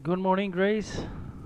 Good morning, Grace.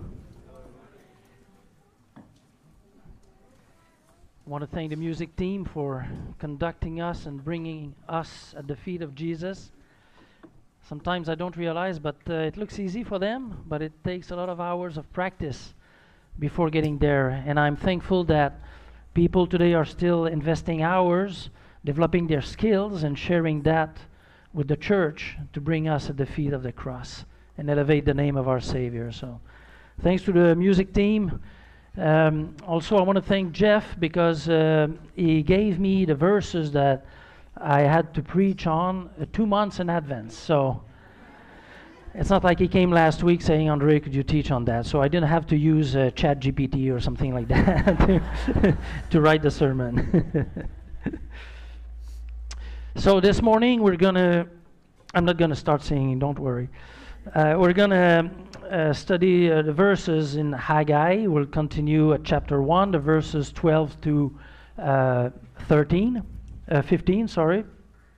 I want to thank the music team for conducting us and bringing us at the feet of Jesus. Sometimes I don't realize, but it looks easy for them, but it takes a lot of hours of practice before getting there. And I'm thankful that people today are still investing hours, developing their skills, and sharing that with the church to bring us at the feet of the cross and elevate the name of our Savior. So thanks to the music team. Also, I want to thank Jeff because he gave me the verses that I had to preach on 2 months in advance. So it's not like he came last week saying, Andre, could you teach on that? So I didn't have to use ChatGPT or something like that to write the sermon. So this morning I'm not going to start singing, don't worry. We're going to study the verses in Haggai. We'll continue at chapter 1, the verses 12 to 15, sorry.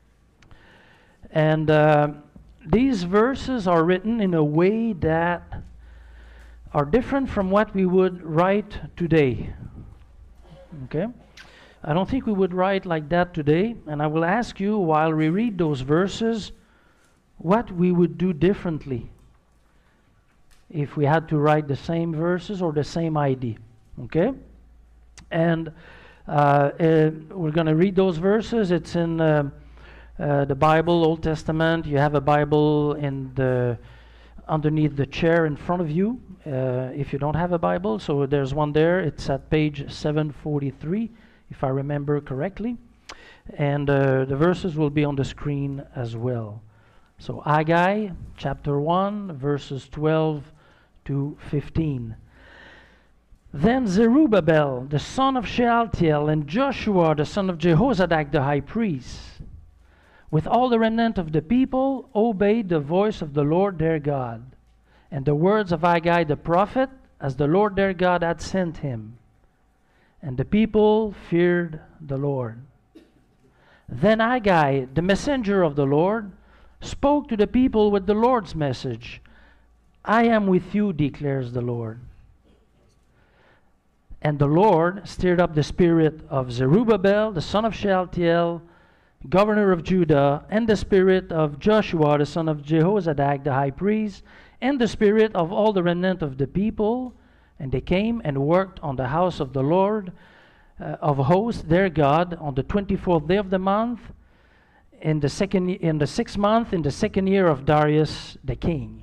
And these verses are written in a way that are different from what we would write today. Okay? I don't think we would write like that today. And I will ask you, while we read those verses, what we would do differently if we had to write the same verses or the same idea. Okay? And we're going to read those verses. It's in the Bible, Old Testament. You have a Bible underneath the chair in front of you if you don't have a Bible. So there's one there. It's at page 743, if I remember correctly. And the verses will be on the screen as well. So Haggai, chapter 1, verses 12 to 15. Then Zerubbabel, the son of Shealtiel, and Joshua, the son of Jehozadak, the high priest, with all the remnant of the people, obeyed the voice of the Lord their God, and the words of Haggai the prophet, as the Lord their God had sent him. And the people feared the Lord. Then Haggai, the messenger of the Lord, spoke to the people with the Lord's message. I am with you, declares the Lord. And the Lord stirred up the spirit of Zerubbabel, the son of Shealtiel, governor of Judah, and the spirit of Joshua, the son of Jehozadak, the high priest, and the spirit of all the remnant of the people. And they came and worked on the house of the Lord of hosts, their God, on the 24th day of the month, in the 6th month, in the second year of Darius the king.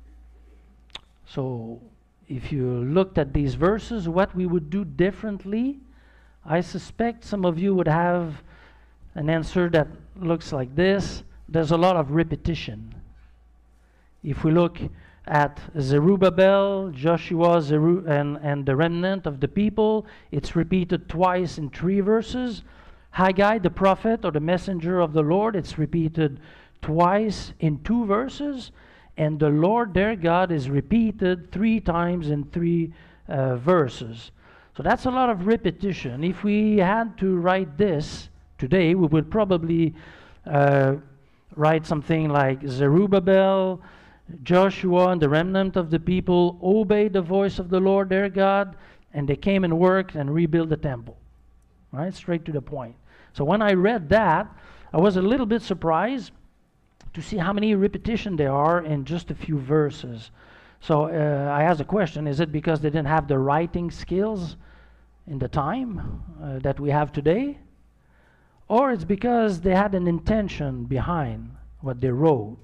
So, if you looked at these verses, what we would do differently, I suspect some of you would have an answer that looks like this. There's a lot of repetition. If we look at Zerubbabel, Joshua, and the remnant of the people, it's repeated twice in 3 verses. Haggai, the prophet or the messenger of the Lord, it's repeated twice in 2 verses. And the Lord their God is repeated 3 times in 3 verses. So that's a lot of repetition. If we had to write this today, we would probably write something like Zerubbabel, Joshua, and the remnant of the people obeyed the voice of the Lord their God, and they came and worked and rebuilt the temple. Right? Straight to the point. So when I read that, I was a little bit surprised to see how many repetition there are in just a few verses. So I asked the question, is it because they didn't have the writing skills in the time that we have today? Or it's because they had an intention behind what they wrote?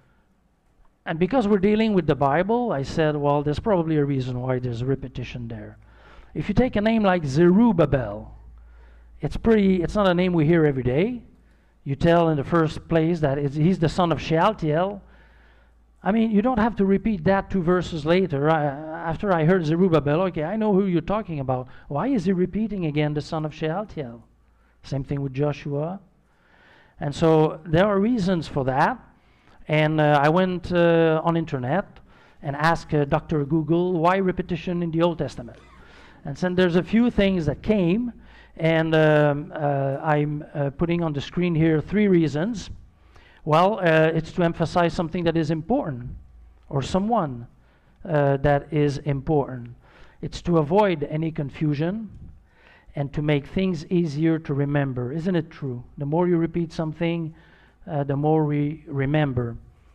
And because we're dealing with the Bible, I said, well, there's probably a reason why there's repetition there. If you take a name like Zerubbabel, it's not a name we hear every day. You tell in the first place that he's the son of Shealtiel. I mean, you don't have to repeat that 2 verses later. After I heard Zerubbabel, okay, I know who you're talking about. Why is he repeating again the son of Shealtiel? Same thing with Joshua. And so there are reasons for that. And I went on internet and asked Dr. Google, why repetition in the Old Testament? And so there's a few things that came. And I'm putting on the screen here 3 reasons. Well, it's to emphasize something that is important, or someone. that is important. It's to avoid any confusion and to make things easier to remember. Isn't it true? The more you repeat something, the more we remember.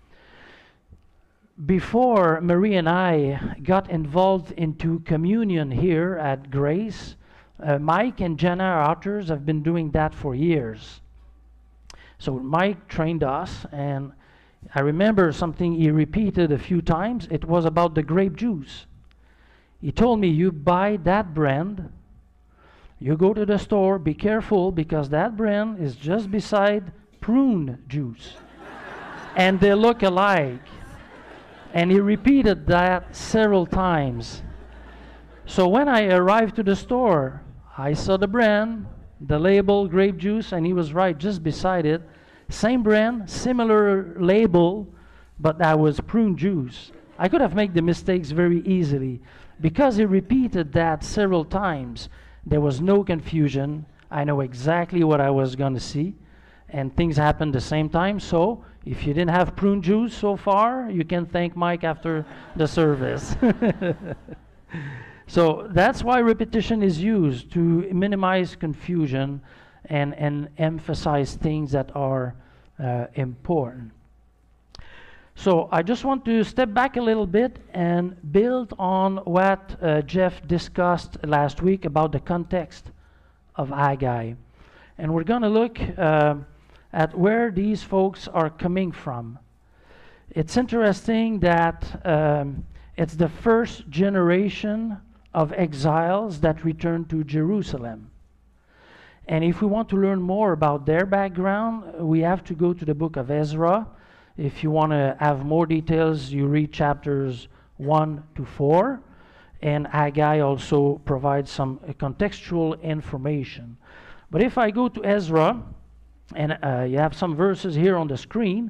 Before Marie and I got involved into communion here at Grace, Mike and Jenna, our authors, have been doing that for years. So Mike trained us, and I remember something he repeated a few times. It was about the grape juice. He told me, you buy that brand, you go to the store, be careful, because that brand is just beside prune juice. And they look alike. And he repeated that several times. So when I arrived to the store, I saw the brand, the label, grape juice, and he was right, just beside it. Same brand, similar label, but that was prune juice. I could have made the mistakes very easily. Because he repeated that several times, there was no confusion. I know exactly what I was going to see. And things happened the same time. So if you didn't have prune juice so far, you can thank Mike after the service. So that's why repetition is used, to minimize confusion and emphasize things that are important. So I just want to step back a little bit and build on what Jeff discussed last week about the context of Haggai. And we're going to look at where these folks are coming from. It's interesting that it's the first generation of exiles that returned to Jerusalem. And if we want to learn more about their background, we have to go to the book of Ezra. If you want to have more details, you read chapters 1 to 4. And Haggai also provides some contextual information. But if I go to Ezra, and you have some verses here on the screen,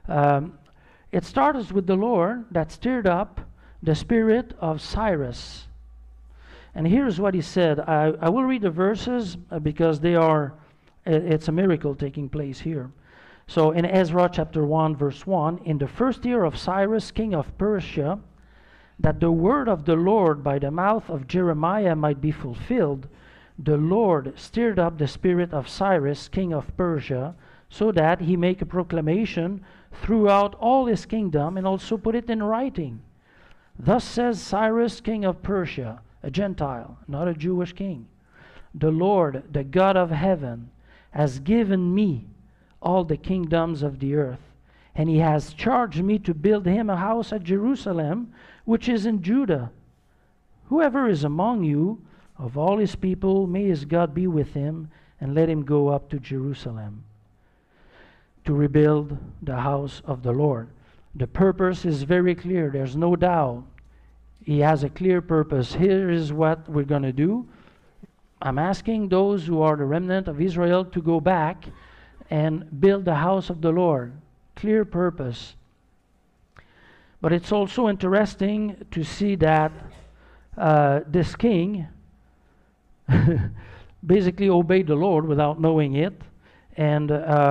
it starts with the Lord that stirred up the spirit of Cyrus. And here's what he said. I will read the verses because it's a miracle taking place here. So in Ezra chapter 1, verse 1, in the first year of Cyrus, king of Persia, that the word of the Lord by the mouth of Jeremiah might be fulfilled, the Lord stirred up the spirit of Cyrus, king of Persia, so that he make a proclamation throughout all his kingdom and also put it in writing. Thus says Cyrus, king of Persia, a Gentile, not a Jewish king. The Lord, the God of heaven, has given me all the kingdoms of the earth, and he has charged me to build him a house at Jerusalem, which is in Judah. Whoever is among you, of all his people, may his God be with him, and let him go up to Jerusalem to rebuild the house of the Lord. The purpose is very clear. There's no doubt. He has a clear purpose. Here is what we're going to do. I'm asking those who are the remnant of Israel to go back and build the house of the Lord. Clear purpose. But it's also interesting to see that this king basically obeyed the Lord without knowing it, and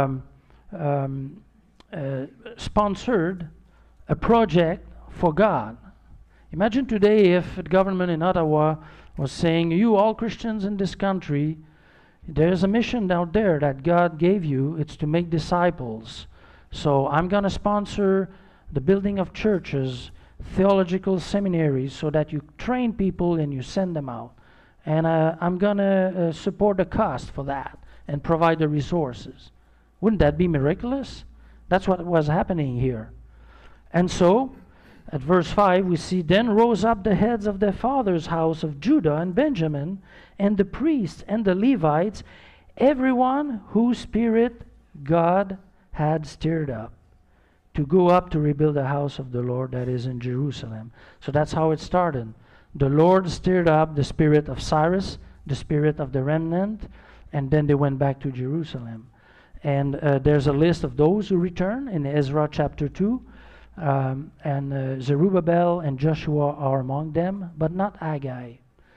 sponsored a project for God. Imagine today if the government in Ottawa was saying, you all Christians in this country, there's a mission out there that God gave you. It's to make disciples. So I'm going to sponsor the building of churches, theological seminaries, so that you train people and you send them out. And I'm going to support the cost for that and provide the resources. Wouldn't that be miraculous? That's what was happening here. And so, at verse 5, we see, then rose up the heads of their father's house of Judah and Benjamin, and the priests and the Levites, everyone whose spirit God had stirred up, to go up to rebuild the house of the Lord that is in Jerusalem. So that's how it started. The Lord stirred up the spirit of Cyrus, the spirit of the remnant, and then they went back to Jerusalem. And there's a list of those who return in Ezra chapter 2. And Zerubbabel and Joshua are among them, but not Haggai.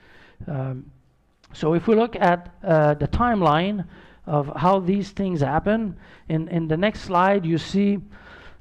So if we look at the timeline of how these things happen, in the next slide you see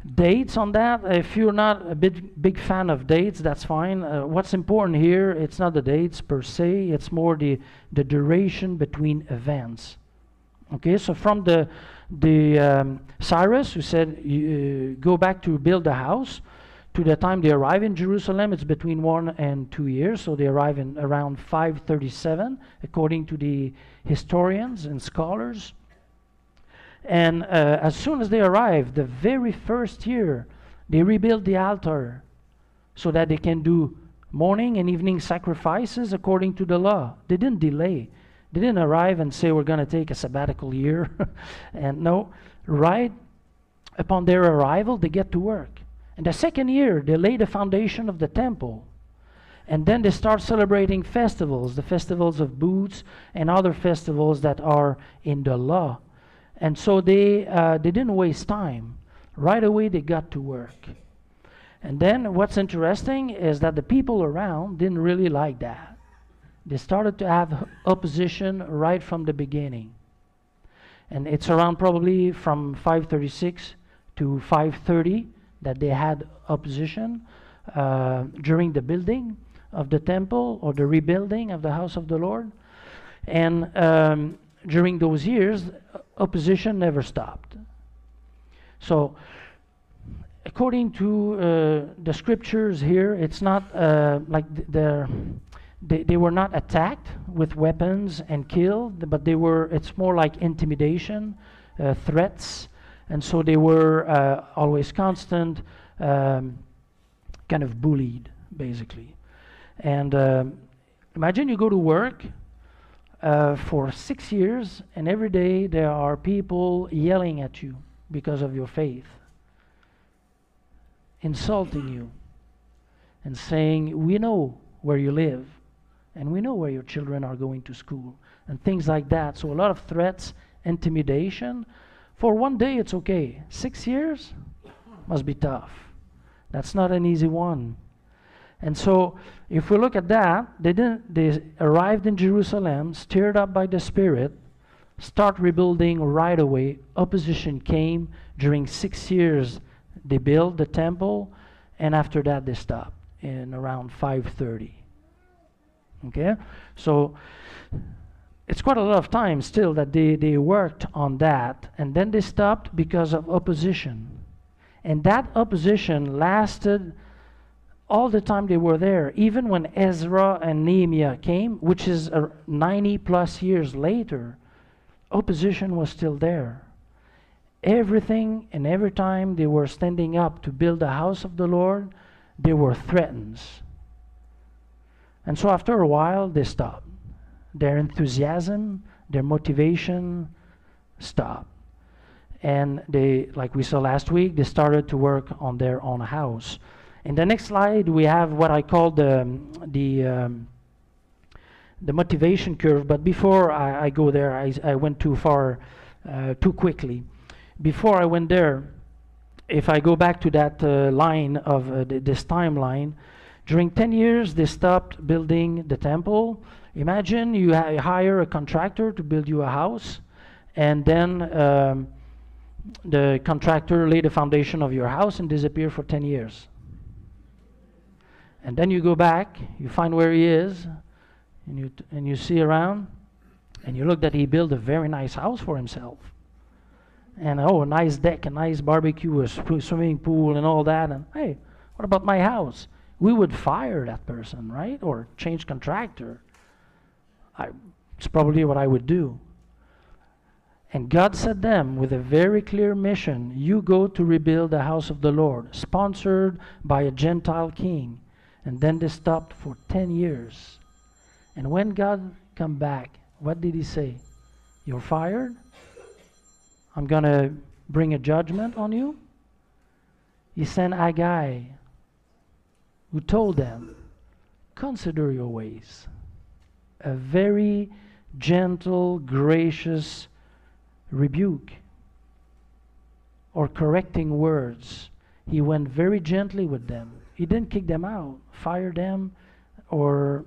Dates on that, if you're not a big fan of dates, that's fine. What's important here, it's not the dates per se, it's more the duration between events. Okay, so from the Cyrus, who said, go back to build a house, to the time they arrive in Jerusalem, it's between 1 and 2 years. So they arrive in around 537, according to the historians and scholars. And as soon as they arrive, the very first year, they rebuild the altar so that they can do morning and evening sacrifices according to the law. They didn't delay. They didn't arrive and say, we're going to take a sabbatical year. And no, right upon their arrival, they get to work. And the second year, they lay the foundation of the temple. And then they start celebrating festivals, the festivals of booths and other festivals that are in the law. And so they didn't waste time. Right away, they got to work. And then what's interesting is that the people around didn't really like that. They started to have opposition right from the beginning. And it's around probably from 536 to 530 that they had opposition during the building of the temple or the rebuilding of the house of the Lord. And during those years, opposition never stopped. So, according to the scriptures here, it's not like they were not attacked with weapons and killed, but it's more like intimidation, threats, and so they were always constant, kind of bullied, basically. And imagine you go to work for 6 years, and every day there are people yelling at you because of your faith, insulting you, and saying, we know where you live, and we know where your children are going to school, and things like that. So a lot of threats, intimidation. For one day, it's okay. 6 years must be tough. That's not an easy one. And so, if we look at that, they arrived in Jerusalem, stirred up by the Spirit, start rebuilding right away. Opposition came. During 6 years, they built the temple, and after that, they stopped in around 530. Okay? So, it's quite a lot of time still that they worked on that, and then they stopped because of opposition. And that opposition lasted all the time they were there, even when Ezra and Nehemiah came, which is 90 plus years later, opposition was still there. Everything and every time they were standing up to build the house of the Lord, they were threatened. And so after a while, they stopped. Their enthusiasm, their motivation stopped. And they, like we saw last week, they started to work on their own house. In the next slide, we have what I call the motivation curve. But before I go there, I went too far, too quickly. Before I went there, if I go back to that line of this timeline, during 10 years, they stopped building the temple. Imagine you hire a contractor to build you a house, and then the contractor laid the foundation of your house and disappear for 10 years. And then you go back, you find where he is, and you see around, and you look that he built a very nice house for himself. And a nice deck, a nice barbecue, a swimming pool, and all that. And hey, what about my house? We would fire that person, right? Or change contractor. It's probably what I would do. And God set them with a very clear mission. You go to rebuild the house of the Lord, sponsored by a Gentile king. And then they stopped for 10 years. And when God come back, what did he say? You're fired? I'm going to bring a judgment on you? He sent Haggai, who told them, consider your ways. A very gentle, gracious rebuke or correcting words. He went very gently with them. He didn't kick them out, fire them, or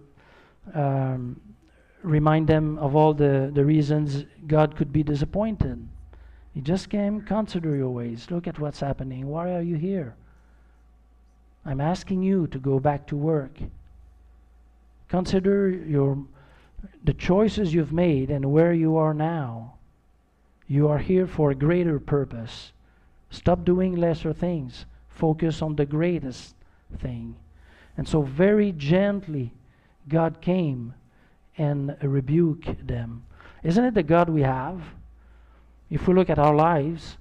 remind them of all the reasons God could be disappointed. He just came, consider your ways. Look at what's happening. Why are you here? I'm asking you to go back to work. Consider the choices you've made and where you are now. You are here for a greater purpose. Stop doing lesser things. Focus on the greatest thing. And so very gently, God came and rebuked them. Isn't it the God we have? If we look at our lives,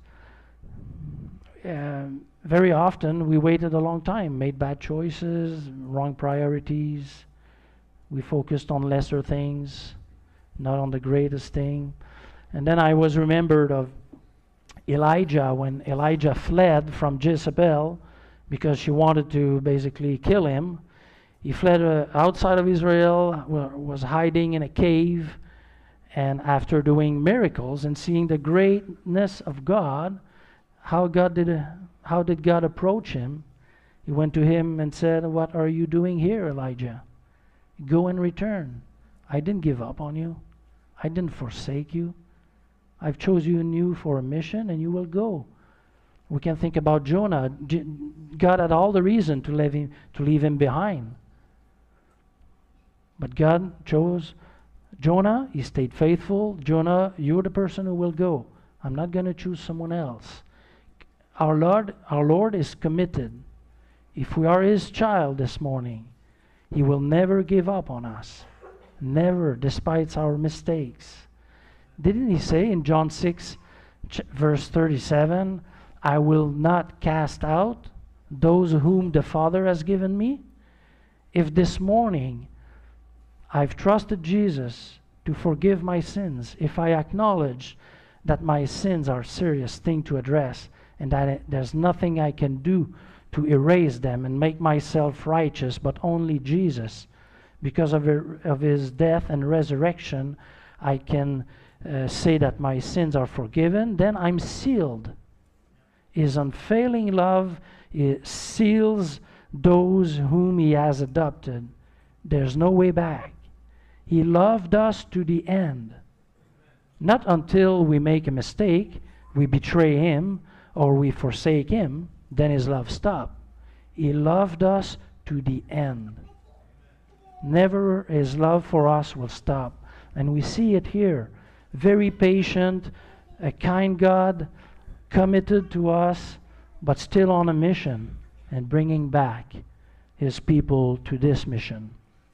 very often we waited a long time, made bad choices, wrong priorities. We focused on lesser things, not on the greatest thing. And then I was remembered of Elijah, when Elijah fled from Jezebel because she wanted to basically kill him. He fled outside of Israel, was hiding in a cave, and after doing miracles and seeing the greatness of God, how did God approach him? He went to him and said, "What are you doing here, Elijah? Go and return. I didn't give up on you. I didn't forsake you. I've chosen you for a mission, and you will go." We can think about Jonah. God had all the reason to leave him behind. But God chose Jonah. He stayed faithful. Jonah, you're the person who will go. I'm not going to choose someone else. Our Lord is committed. If we are His child this morning, He will never give up on us. Never, despite our mistakes. Didn't He say in John 6, verse 37, "I will not cast out those whom the Father has given me"? If this morning I've trusted Jesus to forgive my sins, if I acknowledge that my sins are a serious thing to address and that there's nothing I can do to erase them and make myself righteous, but only Jesus, because of His death and resurrection, I can say that my sins are forgiven, then I'm sealed. His unfailing love seals those whom He has adopted. There's no way back. He loved us to the end. Not until we make a mistake, we betray Him, or we forsake Him, then His love stopped. He loved us to the end. Never His love for us will stop. And we see it here. Very patient, a kind God, committed to us, but still on a mission and bringing back His people to this mission.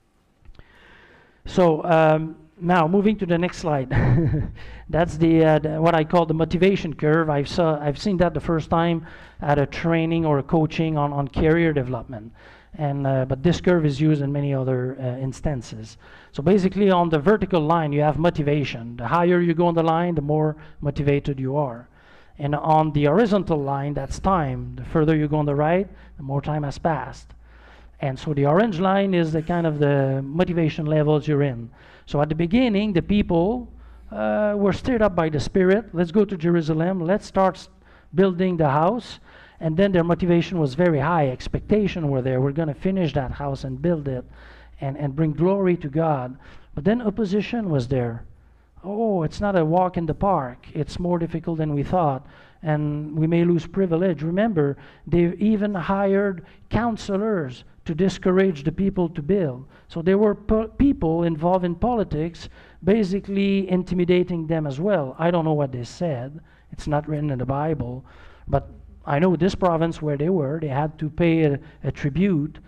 So now moving to the next slide. That's the what I call the motivation curve. I've seen that the first time at a training or a coaching on career development. And but this curve is used in many other instances. So basically on the vertical line you have motivation. The higher you go on the line, the more motivated you are. And on the horizontal line, that's time. The further you go on the right, the more time has passed. And so the orange line is the kind of the motivation levels you're in. So at the beginning, the people were stirred up by the Spirit. Let's go to Jerusalem. Let's start building the house. And then their motivation was very high. Expectation were there. We're going to finish that house and build it and bring glory to God. But then opposition was there. Oh, it's not a walk in the park. It's more difficult than we thought. And we may lose privilege. Remember, they even hired counselors to discourage the people to build. So there were people involved in politics basically intimidating them as well. I don't know what they said. It's not written in the Bible. But I know this province where they were, they had to pay a tribute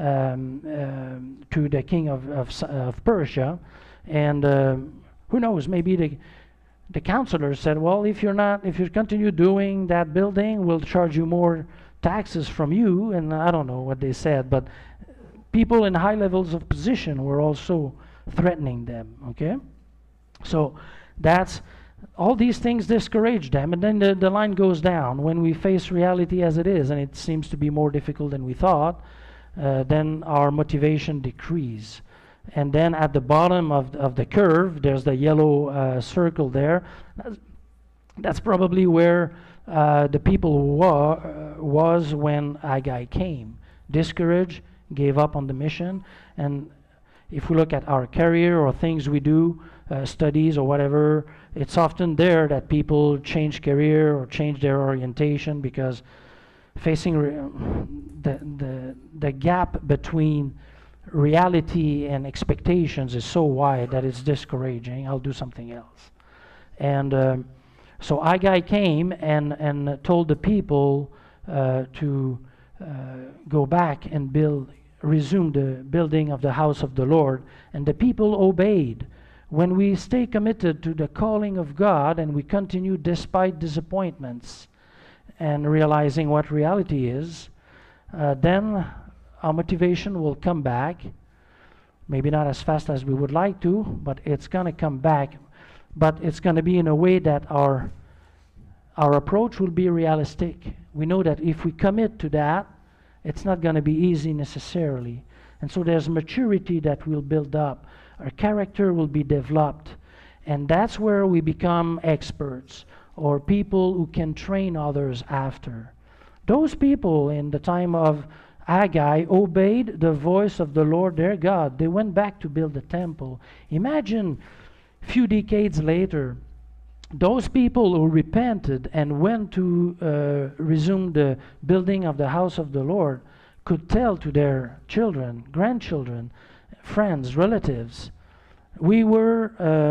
to the king of Persia. And who knows, maybe the counselors said, well, if you continue doing that building, we'll charge you more taxes from you. And I don't know what they said, but people in high levels of position were also threatening them, okay? So that's all these things discourage them, and then the line goes down. When we face reality as it is, and it seems to be more difficult than we thought, then our motivation decreases. And then at the bottom of the curve, there's the yellow circle there. That's probably where the people was when Haggai came. Discouraged, gave up on the mission, and if we look at our career or things we do, studies or whatever, it's often there that people change career or change their orientation because facing the gap between reality and expectations is so wide that it's discouraging. I'll do something else. And so Haggai came and told the people to go back and resume the building of the house of the Lord, and the people obeyed. When we stay committed to the calling of God and we continue despite disappointments and realizing what reality is, then our motivation will come back. Maybe not as fast as we would like to, but it's going to come back. But it's going to be in a way that our approach will be realistic. We know that if we commit to that, it's not going to be easy necessarily. And so there's maturity that will build up. Our character will be developed. And that's where we become experts or people who can train others after. Those people in the time of Haggai obeyed the voice of the Lord their God. They went back to build the temple. Imagine a few decades later, those people who repented and went to resume the building of the house of the Lord could tell to their children, grandchildren, friends, relatives, we were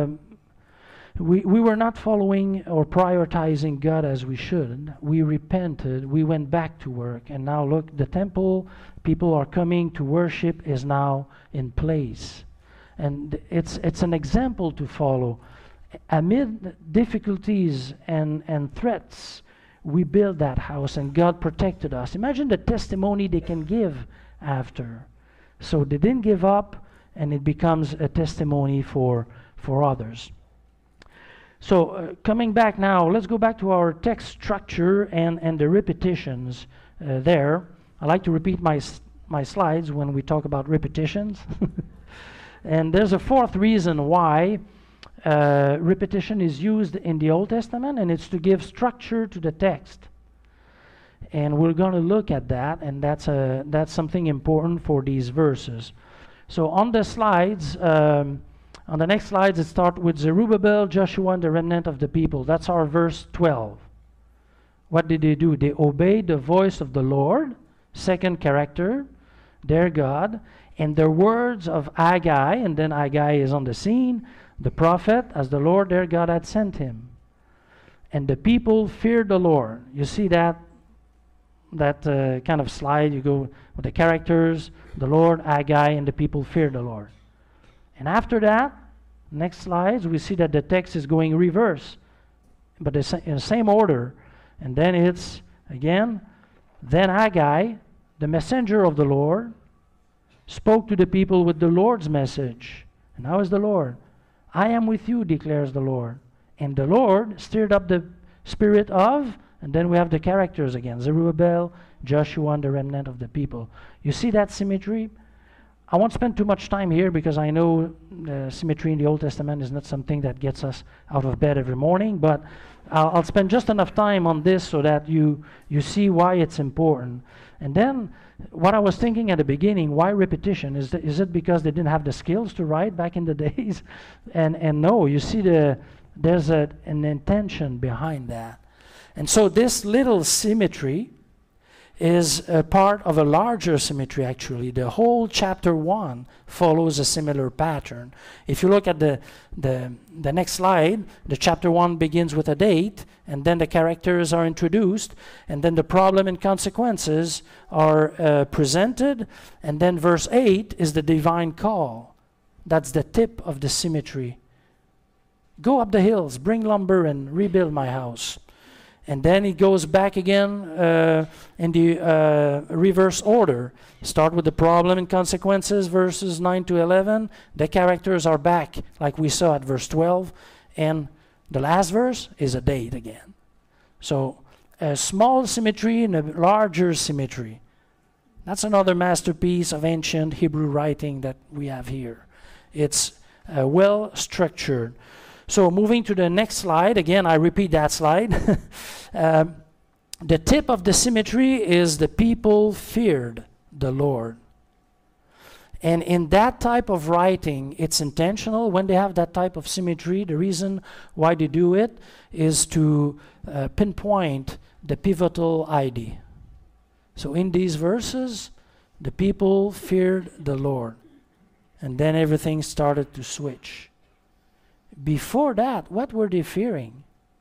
not following or prioritizing God as we should. We repented, we went back to work, and now look, the temple, people are coming to worship, is now in place. And it's an example to follow. Amid difficulties and threats, we built that house and God protected us. Imagine the testimony they can give after. So they didn't give up, and it becomes a testimony for others. So coming back now, let's go back to our text structure and the repetitions there. I like to repeat my slides when we talk about repetitions. And there's a fourth reason why repetition is used in the Old Testament, and it's to give structure to the text. And we're going to look at that, and that's something important for these verses. So on the slides, on the next slides, it starts with Zerubbabel, Joshua, and the remnant of the people. That's our verse 12. What did they do? They obeyed the voice of the Lord, second character, their God, and the words of Haggai, and then Haggai is on the scene, the prophet, as the Lord their God had sent him. And the people feared the Lord. You see that kind of slide, you go with the characters, the Lord, Haggai, and the people feared the Lord. And after that, next slides, we see that the text is going reverse, but in the same order. And then it's, again, then Haggai, the messenger of the Lord, spoke to the people with the Lord's message. And how is the Lord? I am with you, declares the Lord. And the Lord stirred up the spirit of, and then we have the characters again, Zerubbabel, Joshua, and the remnant of the people. You see that symmetry? I won't spend too much time here because I know symmetry in the Old Testament is not something that gets us out of bed every morning, but I'll spend just enough time on this so that you see why it's important. And then what I was thinking at the beginning, why repetition? Is it because they didn't have the skills to write back in the days? And no, you see there's an intention behind that. And so this little symmetry is a part of a larger symmetry, actually. The whole chapter 1 follows a similar pattern. If you look at the next slide, the chapter 1 begins with a date, and then the characters are introduced, and then the problem and consequences are presented, and then verse 8 is the divine call. That's the tip of the symmetry. Go up the hills, bring lumber, and rebuild my house. And then it goes back again in the reverse order. Start with the problem and consequences, verses 9 to 11. The characters are back, like we saw at verse 12. And the last verse is a date again. So a small symmetry and a larger symmetry. That's another masterpiece of ancient Hebrew writing that we have here. It's well structured. So moving to the next slide, again, I repeat that slide. The tip of the symmetry is the people feared the Lord. And in that type of writing, it's intentional. When they have that type of symmetry, the reason why they do it is to pinpoint the pivotal idea. So in these verses, the people feared the Lord. And then everything started to switch. Before that, what were they fearing?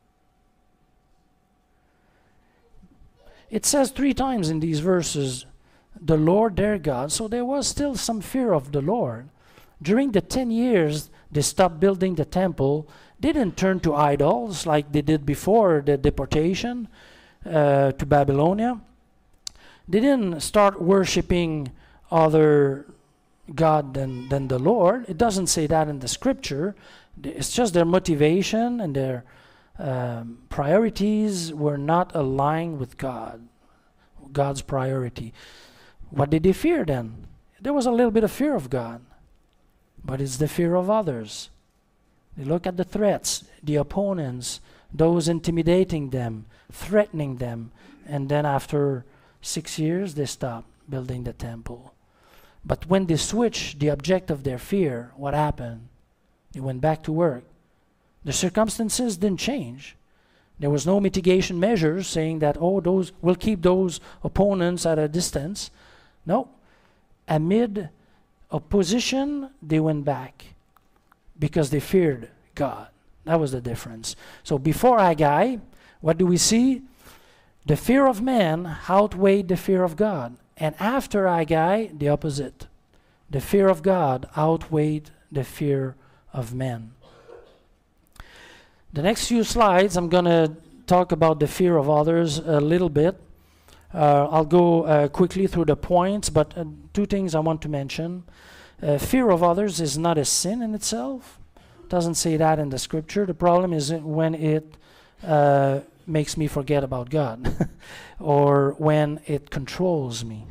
It says 3 times in these verses, the Lord their God. So there was still some fear of the Lord. During the 10 years they stopped building the temple, they didn't turn to idols like they did before the deportation to Babylonia. They didn't start worshiping other God than the Lord. It doesn't say that in the scripture. It's just their motivation and their priorities were not aligned with God's priority. What did they fear then? There was a little bit of fear of God, but it's the fear of others. They look at the threats, the opponents, those intimidating them, threatening them, and then after 6 years they stopped building the temple. But when they switched the object of their fear, what happened? They went back to work. The circumstances didn't change. There was no mitigation measures saying that, we'll keep those opponents at a distance. No. Amid opposition, they went back because they feared God. That was the difference. So before Haggai, what do we see? The fear of man outweighed the fear of God. And after Haggai, the opposite. The fear of God outweighed the fear of men. The next few slides, I'm going to talk about the fear of others a little bit. I'll go quickly through the points, but 2 things I want to mention. Fear of others is not a sin in itself. It doesn't say that in the scripture. The problem is when it makes me forget about God or when it controls me.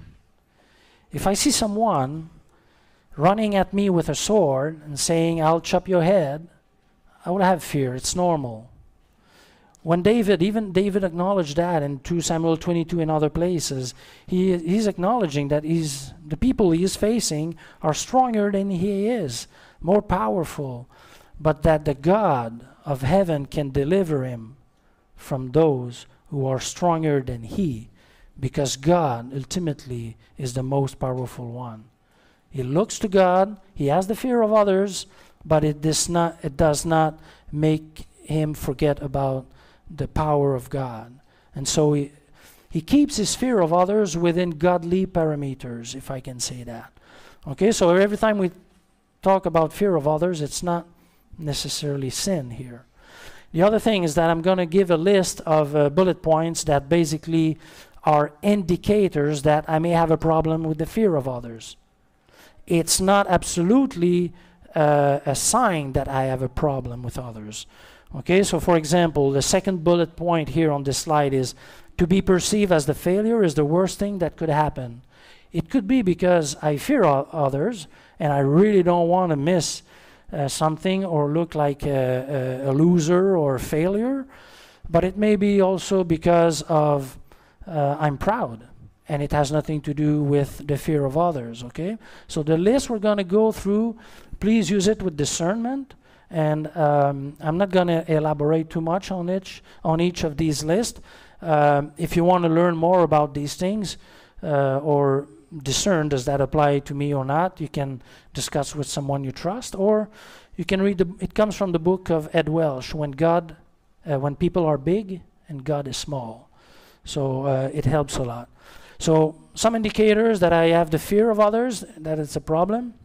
If I see someone running at me with a sword and saying, I'll chop your head, I would have fear. It's normal. When even David acknowledged that in 2 Samuel 22 and other places, he's acknowledging that the people he is facing are stronger than he is, more powerful, but that the God of heaven can deliver him from those who are stronger than he, because God ultimately is the most powerful one. He looks to God, he has the fear of others, but it does not make him forget about the power of God. And so he keeps his fear of others within godly parameters, if I can say that. Okay, so every time we talk about fear of others, it's not necessarily sin here. The other thing is that I'm going to give a list of bullet points that basically are indicators that I may have a problem with the fear of others. It's not absolutely a sign that I have a problem with others. Okay, so for example, the second bullet point here on this slide is to be perceived as the failure is the worst thing that could happen. It could be because I fear others and I really don't want to miss something or look like a loser or a failure, but it may be also because of I'm proud, and it has nothing to do with the fear of others. Okay, so the list we're going to go through, please use it with discernment. And I'm not going to elaborate too much on each of these lists. If you want to learn more about these things or discern, does that apply to me or not, you can discuss with someone you trust, or you can read it comes from the book of Ed Welch, when people are big and God is small. So it helps a lot. So some indicators that I have the fear of others, that it's a problem,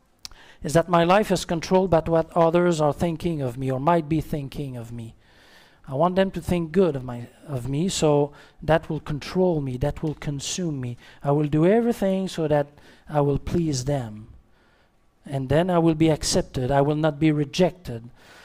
is that my life is controlled by what others are thinking of me or might be thinking of me. I want them to think good of me, so that will control me, that will consume me. I will do everything so that I will please them. And then I will be accepted. I will not be rejected.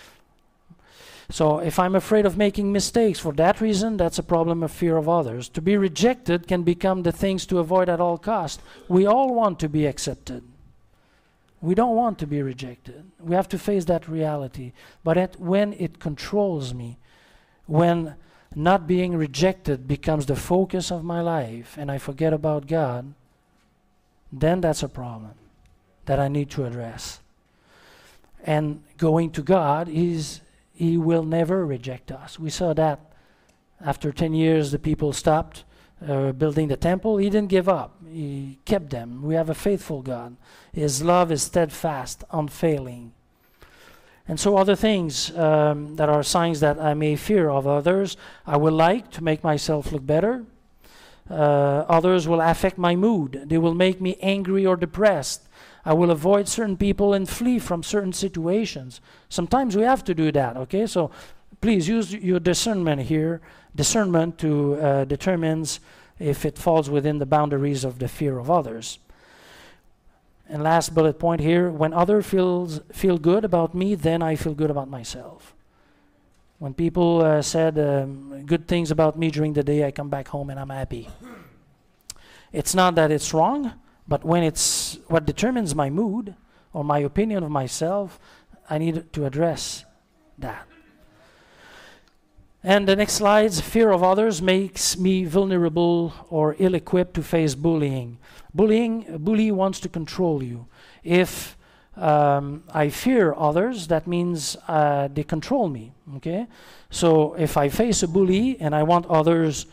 So if I'm afraid of making mistakes for that reason, that's a problem of fear of others. To be rejected can become the things to avoid at all costs. We all want to be accepted. We don't want to be rejected. We have to face that reality. But when it controls me, when not being rejected becomes the focus of my life and I forget about God, then that's a problem. that I need to address. And going to God is, He will never reject us. We saw that after 10 years, the people stopped building the temple. He didn't give up. He kept them. We have a faithful God. His love is steadfast, unfailing. And so other things that are signs that I may fear of others. I will like to make myself look better. Others will affect my mood. They will make me angry or depressed. I will avoid certain people and flee from certain situations. Sometimes we have to do that, okay? So please use your discernment here. Discernment to determines if it falls within the boundaries of the fear of others. And last bullet point here, when others feel good about me, then I feel good about myself. When people said good things about me during the day, I come back home and I'm happy. It's not that it's wrong, but when it's what determines my mood or my opinion of myself, I need to address that. And the next slides, fear of others makes me vulnerable or ill-equipped to face bullying. A bully wants to control you. If I fear others, that means they control me, okay? So if I face a bully and I want others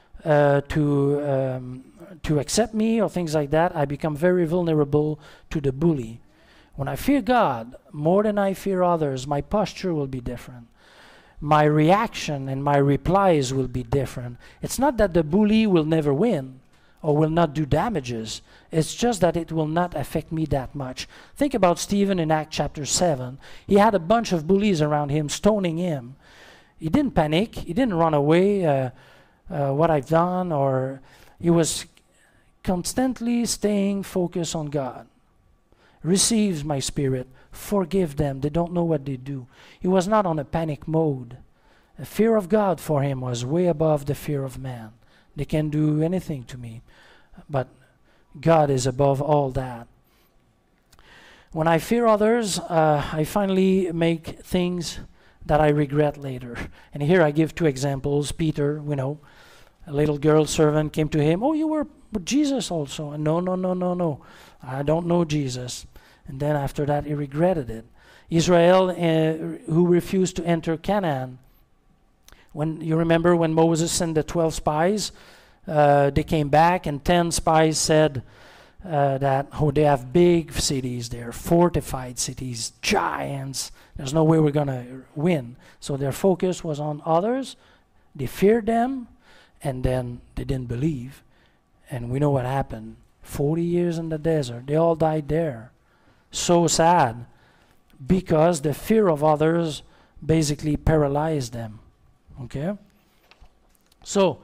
to accept me or things like that, I become very vulnerable to the bully. When I fear God more than I fear others, my posture will be different. My reaction and my replies will be different. It's not that the bully will never win or will not do damages. It's just that it will not affect me that much. Think about Stephen in Acts chapter 7. He had a bunch of bullies around him stoning him. He didn't panic. He didn't run away, what I've done, or he was constantly staying focused on God. Receives my spirit. Forgive them. They don't know what they do. He was not on a panic mode. The fear of God for him was way above the fear of man. They can do anything to me, but God is above all that. When I fear others, I finally make things that I regret later. And here I give two examples. Peter, we know, a little girl servant came to him. Oh, you were with Jesus also. And no. I don't know Jesus. And then after that, he regretted it. Israel, who refused to enter Canaan. When you remember when Moses sent the 12 spies, they came back and 10 spies said that they have big cities there, fortified cities, giants. There's no way we're going to win. So their focus was on others. They feared them, and then they didn't believe. And we know what happened. 40 years in the desert. They all died there. So sad, because the fear of others basically paralyzed them. Okay? So,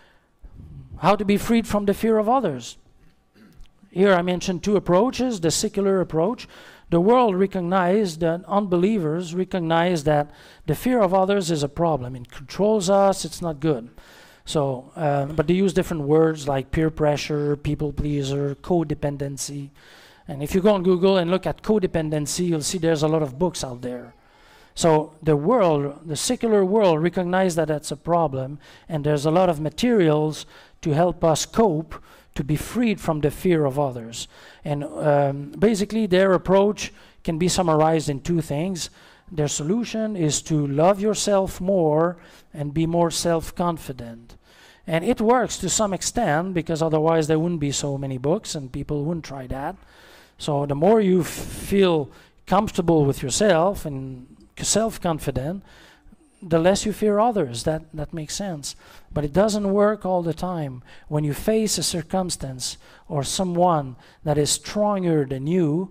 how to be freed from the fear of others? Here I mentioned two approaches. The secular approach. The world recognizes, that unbelievers recognize that the fear of others is a problem. It controls us, it's not good. So, but they use different words like peer pressure, people pleaser, codependency. And if you go on Google and look at codependency, you'll see there's a lot of books out there. So the world, the secular world, recognizes that that's a problem, and there's a lot of materials to help us cope, to be freed from the fear of others. And basically their approach can be summarized in two things. Their solution is to love yourself more and be more self-confident. And it works to some extent, because otherwise there wouldn't be so many books and people wouldn't try that. So the more you feel comfortable with yourself and self-confident, the less you fear others. That makes sense. But it doesn't work all the time. When you face a circumstance or someone that is stronger than you,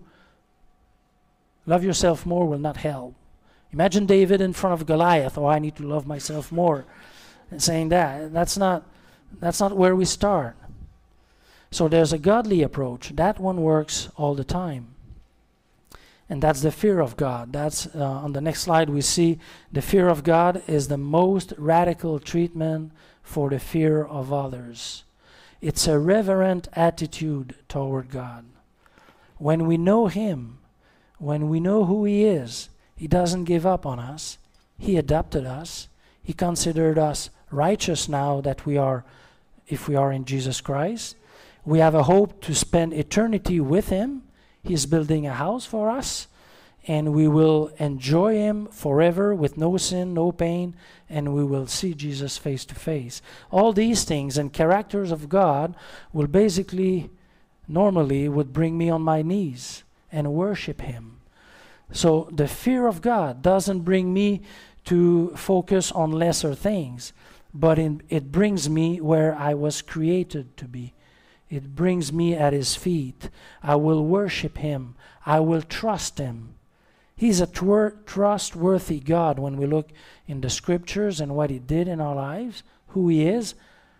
love yourself more will not help. Imagine David in front of Goliath. Oh, I need to love myself more. And saying that. That's not where we start. So there's a godly approach. That one works all the time. And that's the fear of God. That's on the next slide we see the fear of God is the most radical treatment for the fear of others. It's a reverent attitude toward God. When we know Him, when we know who He is, He doesn't give up on us. He adopted us. He considered us righteous now that we are, if we are in Jesus Christ. We have a hope to spend eternity with Him. He's building a house for us, and we will enjoy Him forever with no sin, no pain, and we will see Jesus face to face. All these things and characters of God will basically, normally, would bring me on my knees and worship Him. So the fear of God doesn't bring me to focus on lesser things, but it brings me where I was created to be. It brings me at His feet. I will worship Him. I will trust Him. He's a trustworthy God when we look in the scriptures and what He did in our lives, who He is.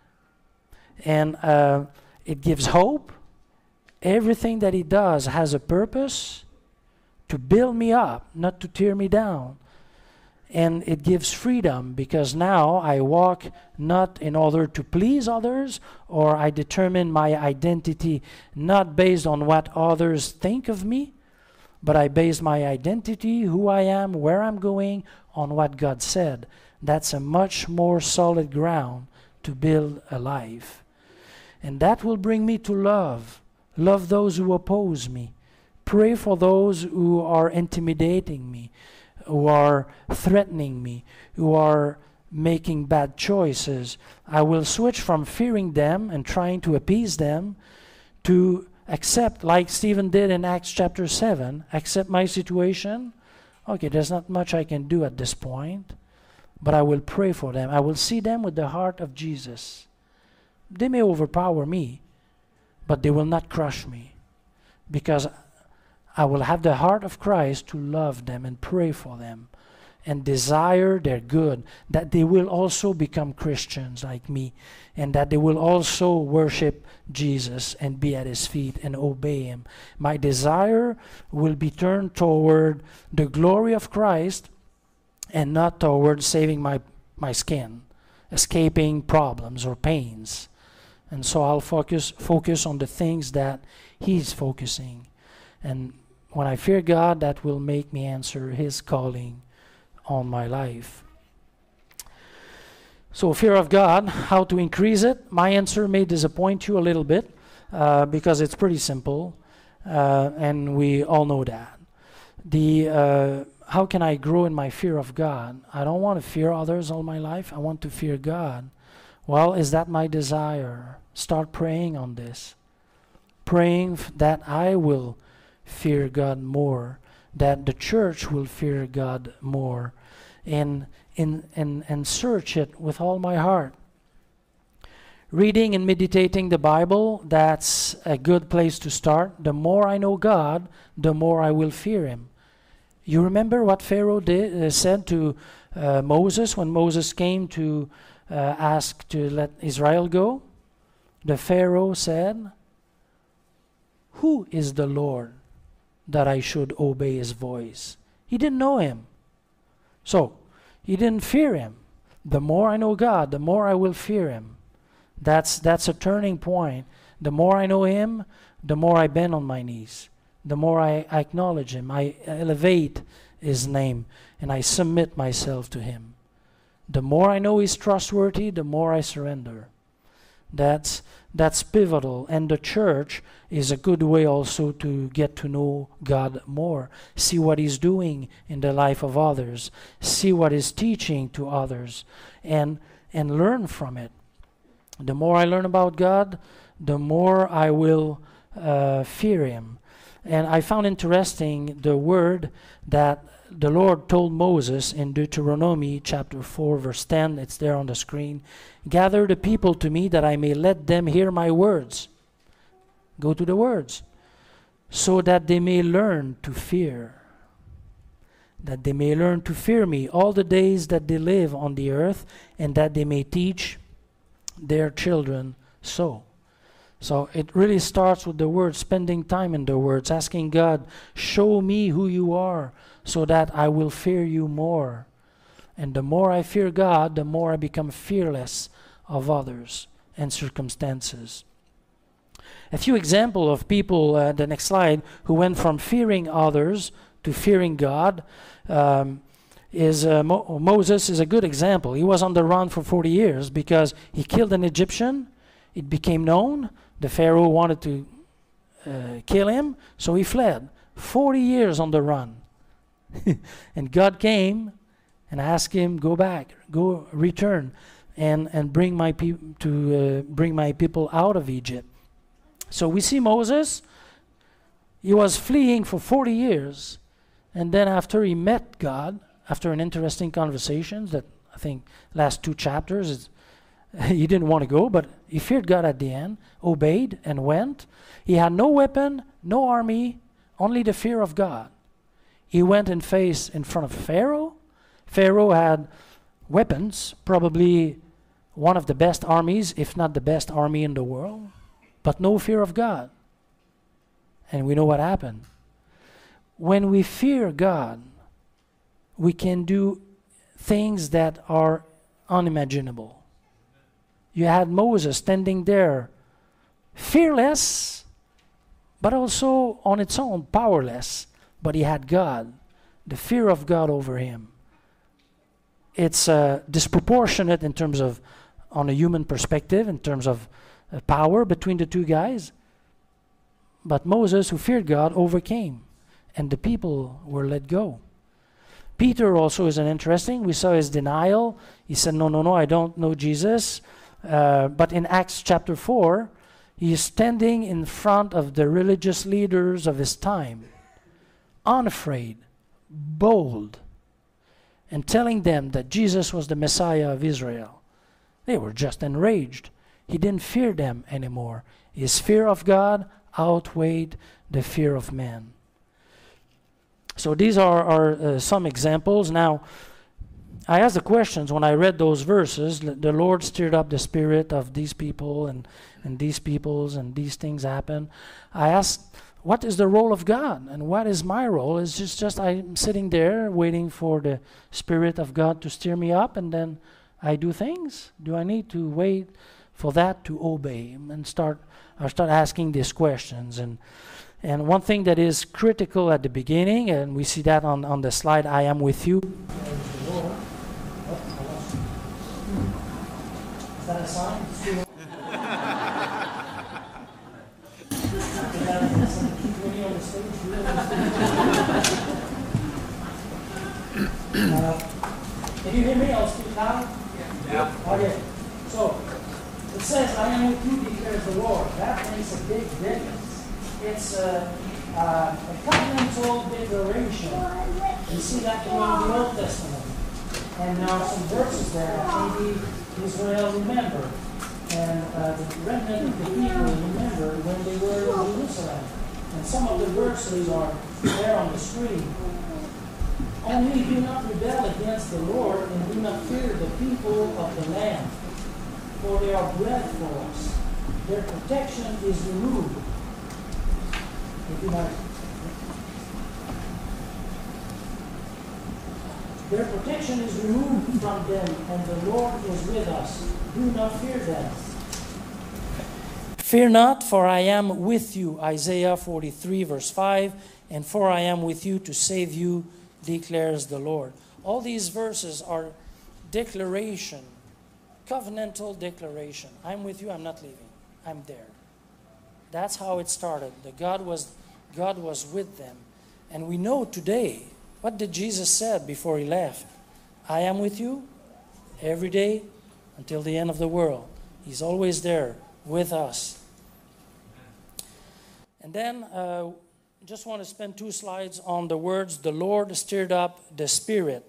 And it gives hope. Everything that He does has a purpose to build me up, not to tear me down. And it gives freedom, because now I walk not in order to please others, or I determine my identity not based on what others think of me, but I base my identity, who I am, where I'm going, on what God said. That's a much more solid ground to build a life. And that will bring me to love. Love those who oppose me. Pray for those who are intimidating me, who are threatening me, who are making bad choices. I will switch from fearing them and trying to appease them to accept, like Stephen did in Acts chapter 7, accept my situation. Okay, there's not much I can do at this point, but I will pray for them. I will see them with the heart of Jesus. They may overpower me, but they will not crush me, because I will have the heart of Christ to love them and pray for them and desire their good, that they will also become Christians like me, and that they will also worship Jesus and be at His feet and obey Him. My desire will be turned toward the glory of Christ and not toward saving my skin, escaping problems or pains. And so I'll focus on the things that He's focusing. And when I fear God, that will make me answer His calling on my life. So fear of God, how to increase it? My answer may disappoint you a little bit because it's pretty simple, and we all know that. How can I grow in my fear of God? I don't want to fear others all my life. I want to fear God. Well, is that my desire? Start praying on this. Praying that I will fear God more, that the church will fear God more, and search it with all my heart. Reading and meditating the Bible, that's a good place to start. The more I know God, the more I will fear Him. You remember what Pharaoh said to Moses when Moses came to ask to let Israel go? The Pharaoh said, "Who is the Lord that I should obey His voice?" He didn't know Him. So, he didn't fear Him. The more I know God, the more I will fear Him. That's a turning point. The more I know Him, the more I bend on my knees. The more I acknowledge Him. I elevate His name, and I submit myself to Him. The more I know He's trustworthy, the more I surrender. That's pivotal, and the church is a good way also to get to know God more, see what He's doing in the life of others, see what He's teaching to others, and learn from it. The more I learn about God, the more I will fear Him. And I found interesting the word that the Lord told Moses in Deuteronomy chapter 4 verse 10. It's there on the screen. "Gather the people to me that I may let them hear my words." Go to the words. "So that they may learn to fear." That they may learn to fear me all the days that they live on the earth, and that they may teach their children so. So it really starts with the words, spending time in the words, asking God, show me who you are so that I will fear you more. And the more I fear God, the more I become fearless of others and circumstances. A few examples of people, the next slide, who went from fearing others to fearing God. Moses is a good example. He was on the run for 40 years because he killed an Egyptian. It became known. The Pharaoh wanted to kill him, so he fled. 40 years on the run. And God came and asked him, go back, go return, and bring my people out of Egypt. So we see Moses, he was fleeing for 40 years, and then after he met God, after an interesting conversation that I think last 2 chapters, he didn't want to go, but he feared God at the end, obeyed and went. He had no weapon, no army, only the fear of God. He went and faced in front of Pharaoh. Pharaoh had weapons, probably one of the best armies, if not the best army in the world, but no fear of God. And we know what happened. When we fear God, we can do things that are unimaginable. You had Moses standing there, fearless, but also on its own powerless. But he had God, the fear of God over him. It's disproportionate in terms of, on a human perspective, in terms of power between the two guys. But Moses, who feared God, overcame, and the people were let go. Peter also is an interesting. We saw his denial. He said, no, I don't know Jesus. But in Acts chapter 4, he is standing in front of the religious leaders of his time, unafraid, bold, and telling them that Jesus was the Messiah of Israel. They were just enraged. He didn't fear them anymore. His fear of God outweighed the fear of man. So these are some examples. Now, I asked the questions when I read those verses. The Lord stirred up the spirit of these people and these peoples, and these things happen. I asked, what is the role of God? And what is my role? It's just I'm sitting there waiting for the Spirit of God to stir me up, and then I do things? Do I need to wait for that to obey Him and start asking these questions? And one thing that is critical at the beginning, and we see that on the slide, I am with you. Is that a sign? Can you hear me? I'll speak loud. Yeah. Okay. So it says, I am with you, declares the Lord. That makes a big difference. It's a covenantal declaration. You see that in the Old Testament. And there are some verses there that maybe Israel remembered. And the remnant of the people remember when they were in Jerusalem. And some of the verses are there on the screen. Only do not rebel against the Lord, and do not fear the people of the land, for they are bread for us. Their protection is removed. Their protection is removed from them, and the Lord is with us. Do not fear them. Fear not, for I am with you. Isaiah 43, verse 5. And for I am with you to save you, declares the Lord. All these verses are declaration, covenantal declaration. I'm with you, I'm not leaving. I'm there. That's how it started. God was with them. And we know today, what did Jesus said before He left? I am with you every day until the end of the world. He's always there with us. And then just want to spend 2 slides on the words, the Lord stirred up the spirit.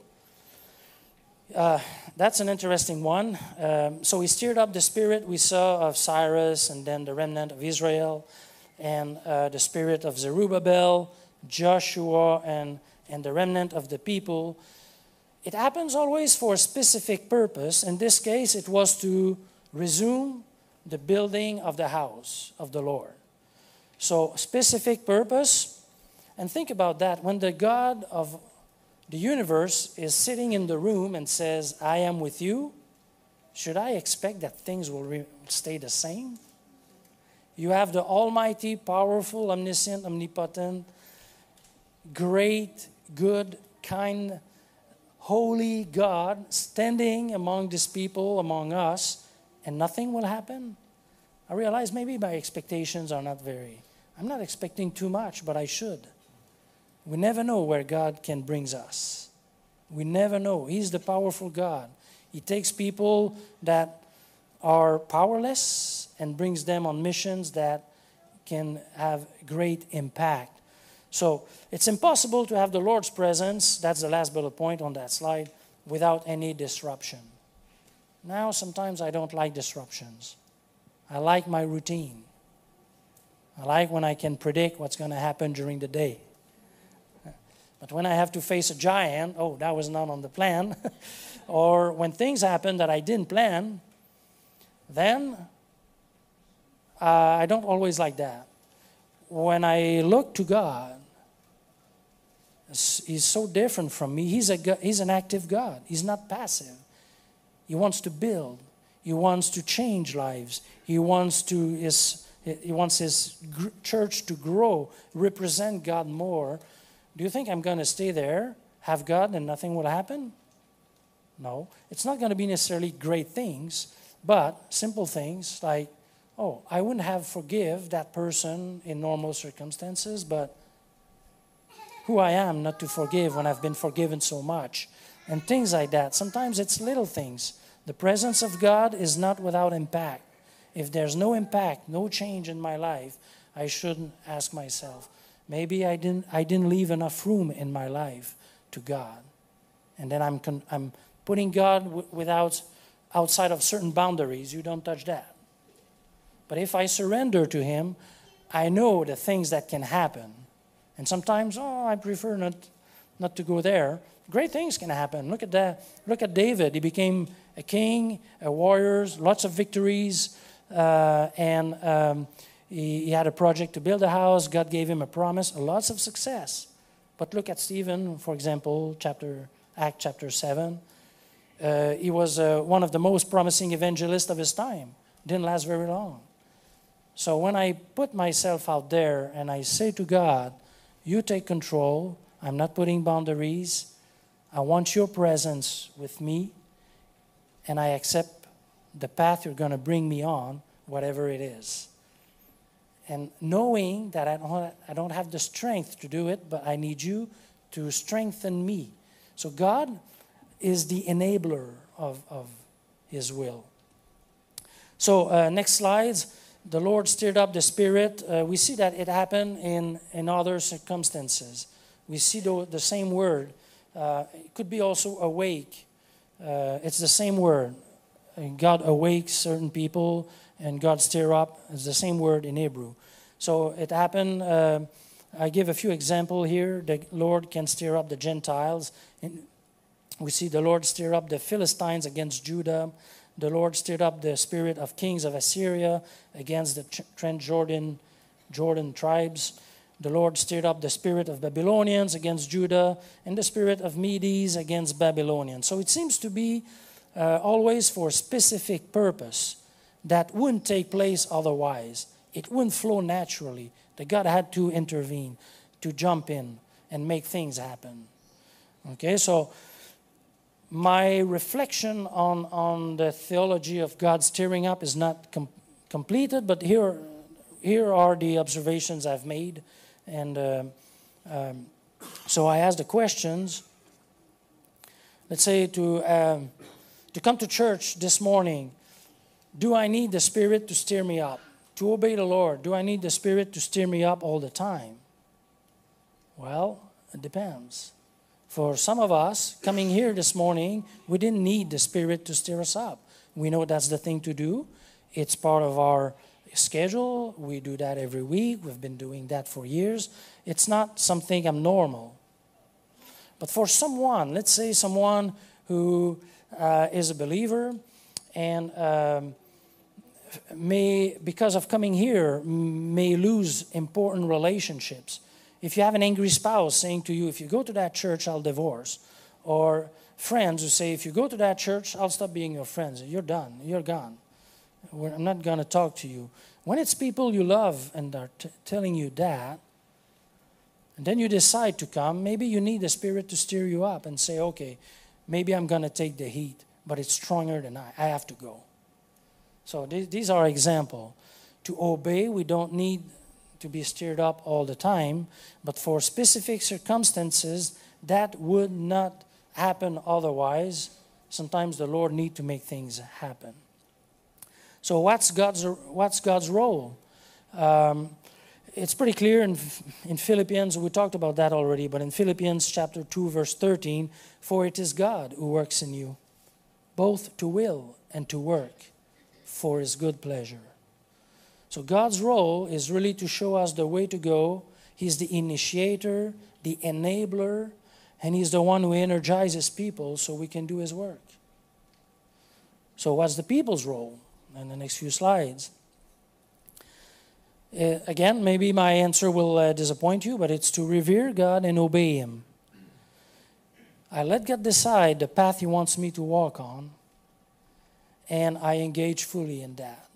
That's an interesting one. So He stirred up the spirit we saw of Cyrus, and then the remnant of Israel, and the spirit of Zerubbabel, Joshua, and the remnant of the people. It happens always for a specific purpose. In this case, it was to resume the building of the house of the Lord. So, specific purpose. And think about that. When the God of the universe is sitting in the room and says, I am with you, should I expect that things will stay the same? You have the almighty, powerful, omniscient, omnipotent, great, good, kind, holy God standing among these people, among us, and nothing will happen? I realize maybe my expectations are not very I'm not expecting too much, but I should. We never know where God can bring us. We never know. He's the powerful God. He takes people that are powerless and brings them on missions that can have great impact. So it's impossible to have the Lord's presence, that's the last bullet point on that slide, without any disruption. Now, sometimes I don't like disruptions. I like my routine. I like when I can predict what's going to happen during the day. But when I have to face a giant, oh, that was not on the plan, or when things happen that I didn't plan, then I don't always like that. When I look to God, He's so different from me. He's an active God. He's not passive. He wants to build. He wants to change lives. He wants his church to grow, represent God more. Do you think I'm going to stay there, have God, and nothing will happen? No. It's not going to be necessarily great things, but simple things like, oh, I wouldn't have forgive that person in normal circumstances, but who I am not to forgive when I've been forgiven so much, and things like that. Sometimes it's little things. The presence of God is not without impact. If there's no impact, no change in my life, I shouldn't ask myself, maybe I didn't leave enough room in my life to God. And then I'm putting God outside of certain boundaries. You don't touch that. But if I surrender to Him, I know the things that can happen. And sometimes, I prefer not to go there. Great things can happen. Look at that. Look at David. He became a king, a warrior, lots of victories, and he had a project to build a house. God gave him a promise, lots of success. But look at Stephen, for example, Acts chapter 7. He was one of the most promising evangelists of his time. Didn't last very long. So when I put myself out there and I say to God, you take control, I'm not putting boundaries, I want your presence with me, and I accept the path you're going to bring me on, whatever it is. And knowing that I don't have the strength to do it, but I need you to strengthen me. So God is the enabler of His will. So next slides. The Lord stirred up the Spirit. We see that it happened in other circumstances. We see the same word. It could be also awake. It's the same word. God awakes certain people, and God stir up. It's the same word in Hebrew. So it happened. I give a few examples here. The Lord can stir up the Gentiles. And we see the Lord stir up the Philistines against Judah. The Lord stirred up the spirit of kings of Assyria against the Transjordan tribes. The Lord stirred up the spirit of Babylonians against Judah, and the spirit of Medes against Babylonians. So it seems to be always for a specific purpose that wouldn't take place otherwise. It wouldn't flow naturally. That God had to intervene, to jump in and make things happen. Okay, so my reflection on the theology of God stirring up is not completed, but here are the observations I've made. And so I asked the questions. Let's say to come to church this morning, do I need the Spirit to stir me up? To obey the Lord, do I need the Spirit to stir me up all the time? Well, it depends. For some of us, coming here this morning, we didn't need the Spirit to stir us up. We know that's the thing to do. It's part of our schedule. We do that every week. We've been doing that for years. It's not something abnormal. But for someone, let's say someone who is a believer and may, because of coming here, may lose important relationships. If you have an angry spouse saying to you, if you go to that church, I'll divorce. Or friends who say, if you go to that church, I'll stop being your friends. You're done. You're gone. I'm not going to talk to you. When it's people you love and are telling you that, and then you decide to come, maybe you need the Spirit to stir you up and say, okay, maybe I'm going to take the heat, but it's stronger than I have to go. So these are examples. To obey, we don't need to be stirred up all the time, but for specific circumstances that would not happen otherwise, sometimes the Lord needs to make things happen. So what's God's role? It's pretty clear in Philippians, we talked about that already, but in Philippians chapter 2, verse 13, for it is God who works in you, both to will and to work for his good pleasure. So God's role is really to show us the way to go. He's the initiator, the enabler, and he's the one who energizes people so we can do his work. So what's the people's role? In the next few slides. Again, maybe my answer will disappoint you, but it's to revere God and obey him. I let God decide the path he wants me to walk on, and I engage fully in that.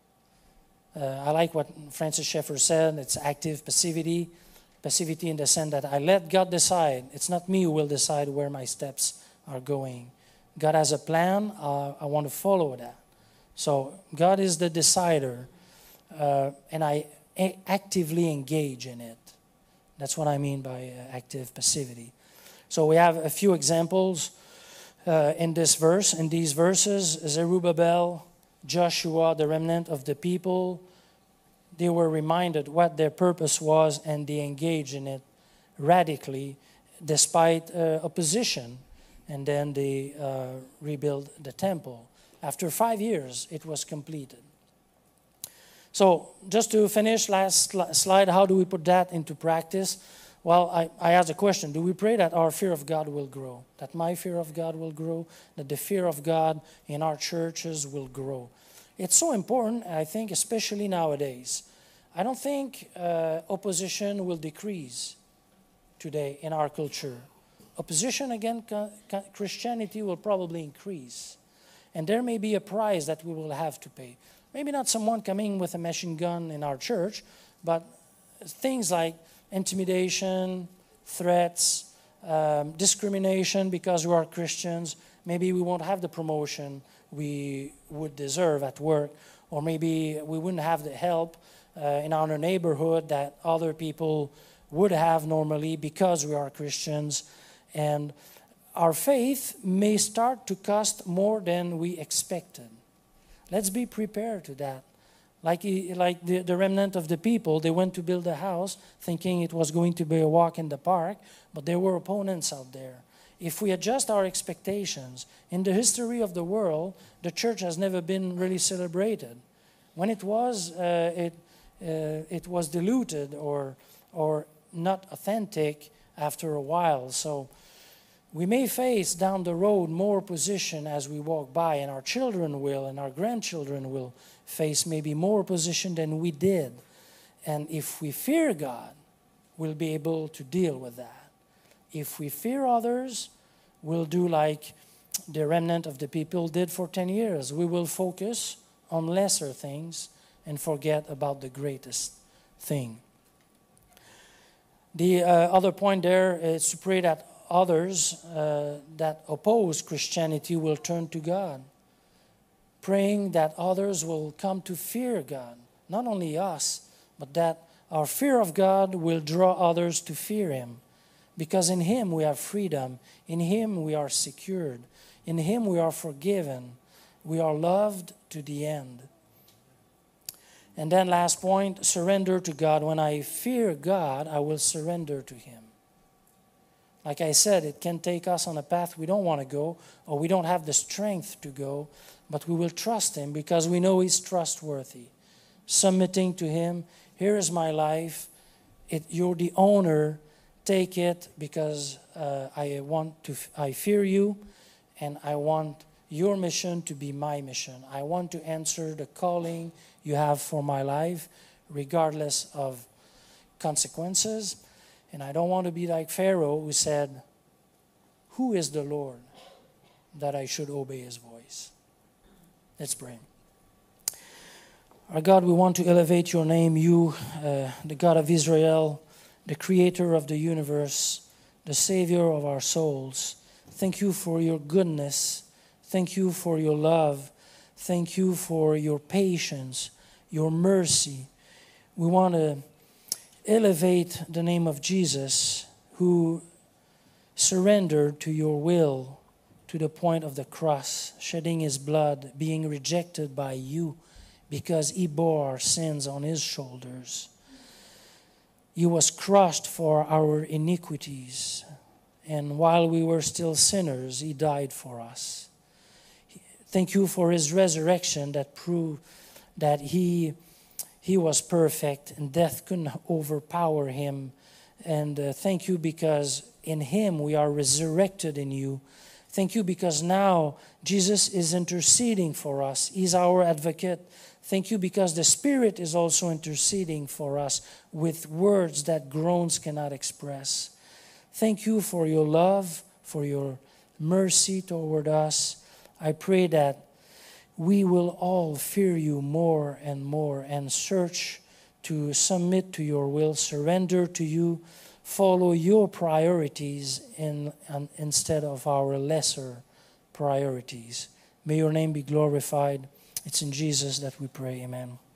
I like what Francis Schaeffer said, it's active passivity. Passivity in the sense that I let God decide. It's not me who will decide where my steps are going. God has a plan, I want to follow that. So God is the decider, and I actively engage in it. That's what I mean by active passivity. So we have a few examples in these verses. Zerubbabel, Joshua, the remnant of the people, they were reminded what their purpose was, and they engaged in it radically despite opposition. And then they rebuilt the temple. After 5 years, it was completed. So just to finish, last slide, how do we put that into practice? Well, I asked a question. Do we pray that our fear of God will grow? That my fear of God will grow? That the fear of God in our churches will grow? It's so important, I think, especially nowadays. I don't think opposition will decrease today in our culture. Opposition against Christianity will probably increase. And there may be a price that we will have to pay. Maybe not someone coming with a machine gun in our church, but things like intimidation, threats, discrimination because we are Christians. Maybe we won't have the promotion we would deserve at work, or maybe we wouldn't have the help in our neighborhood that other people would have normally because we are Christians. And our faith may start to cost more than we expected. Let's be prepared to that. Like the remnant of the people, they went to build a house thinking it was going to be a walk in the park, but there were opponents out there. If we adjust our expectations, in the history of the world, the church has never been really celebrated. When it was diluted or not authentic after a while. So we may face down the road more opposition as we walk by, and our children will, and our grandchildren will face maybe more opposition than we did. And if we fear God, we'll be able to deal with that. If we fear others, we'll do like the remnant of the people did for 10 years. We will focus on lesser things and forget about the greatest thing. The other point there is to pray that others that oppose Christianity will turn to God. Praying that others will come to fear God. Not only us, but that our fear of God will draw others to fear him. Because in him we have freedom. In him we are secured. In him we are forgiven. We are loved to the end. And then last point, surrender to God. When I fear God, I will surrender to him. Like I said, it can take us on a path we don't want to go, or we don't have the strength to go, but we will trust him because we know he's trustworthy. Submitting to him, here is my life. You're the owner. Take it because I fear you, and I want your mission to be my mission. I want to answer the calling you have for my life, regardless of consequences. And I don't want to be like Pharaoh, who said, "Who is the Lord that I should obey his voice?" Let's pray. Our God, we want to elevate your name, you, the God of Israel, the creator of the universe, the savior of our souls. Thank you for your goodness. Thank you for your love. Thank you for your patience, your mercy. We want to elevate the name of Jesus, who surrendered to your will to the point of the cross, shedding his blood, being rejected by you because he bore our sins on his shoulders. He was crushed for our iniquities, and while we were still sinners, he died for us. Thank you for his resurrection that proved that he was perfect and death couldn't overpower him. And thank you because in him we are resurrected in you. Thank you because now Jesus is interceding for us. He's our advocate. Thank you because the Spirit is also interceding for us with words that groans cannot express. Thank you for your love, for your mercy toward us. I pray that we will all fear you more and search to submit to your will, surrender to you, follow your priorities instead of our lesser priorities. May your name be glorified. It's in Jesus that we pray. Amen.